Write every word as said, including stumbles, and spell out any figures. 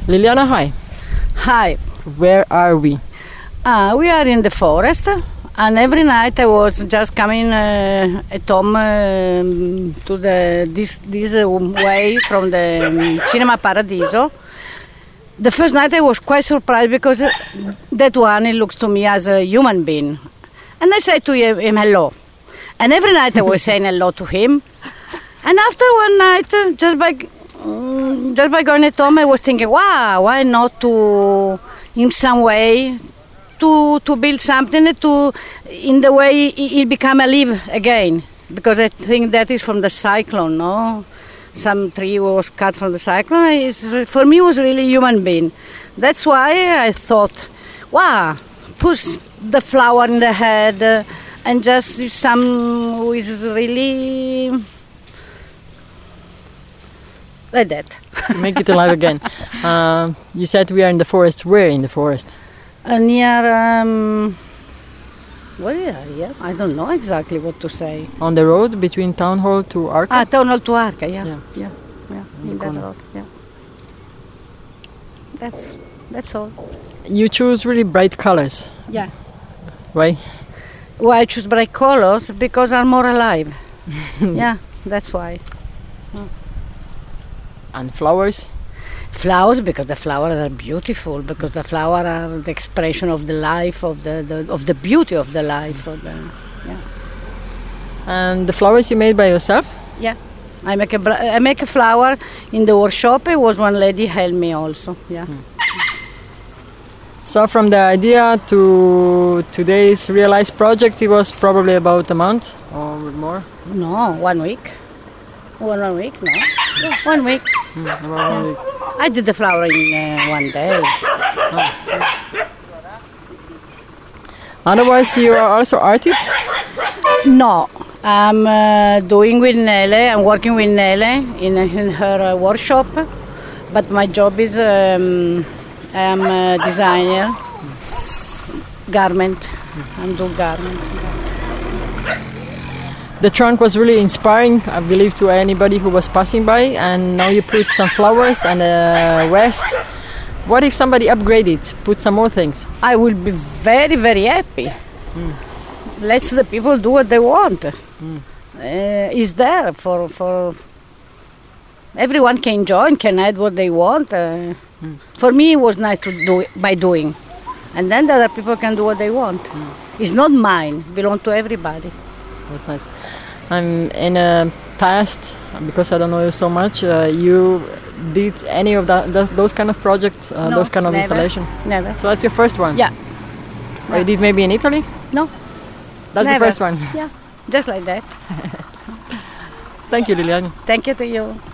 Liliana, hi. Hi. Where are we? Uh, we are in the forest, and every night I was just coming uh, at home uh, to the this this uh, way from the um, Cinema Paradiso. The first night I was quite surprised because uh, that one, it looks to me as a human being, and I said to him hello, and every night I was saying hello to him, and after one night, uh, just by um, just by going at home, I was thinking, wow, why not to in some way. To, to build something to in the way it, it become alive again, because I think that is from the cyclone, no? Some tree was cut from the cyclone. It's, for me, it was really human being. That's why I thought, wow, put the flower in the head uh, and just some who is really like that. Make it alive again. Uh, you said we are in the forest. Where in the forest? Uh, near, um, where are we? I don't know exactly what to say. On the road between Town Hall to Arca? Ah, Town Hall to Arca, yeah, yeah, yeah, yeah, in that road, yeah. That's that's all. You choose really bright colors. Yeah. Why? Why I choose bright colors? Because I'm more alive. Yeah, that's why. Oh. And flowers? Flowers, because the flowers are beautiful, because the flowers are the expression of the life, of the, the of the beauty of the life. Of the, yeah. And the flowers you made by yourself? Yeah, I make a I make a flower in the workshop. It was one lady helped me also. Yeah. Hmm. So from the idea to today's realized project, it was probably about a month or more. No, one week. One, one week, no. Yeah, one week. Mm, about yeah. one week. I did the flower in uh, one day. Oh. Otherwise, you are also artist? No, I'm uh, doing with Nele. I'm working with Nele in, in her uh, workshop. But my job is um, I'm a designer, garment. I'm doing garment. The trunk was really inspiring, I believe, to anybody who was passing by, and now you put some flowers and a vest. What if somebody upgraded, put some more things? I will be very, very happy. Mm. Let the people do what they want. Mm. Uh, it's there for for everyone can join, can add what they want. Uh, mm. For me, it was nice to do it by doing, and then the other people can do what they want. Mm. It's not mine; it belongs to everybody. That's nice. I'm in a past, because I don't know you so much, uh, you did any of that, th those kind of projects, uh, no, those kind of never, installation? Never. So that's your first one? Yeah. Or you did maybe in Italy? No. That's never. the first one? Yeah, just like that. Thank you, Liliana. Thank you to you.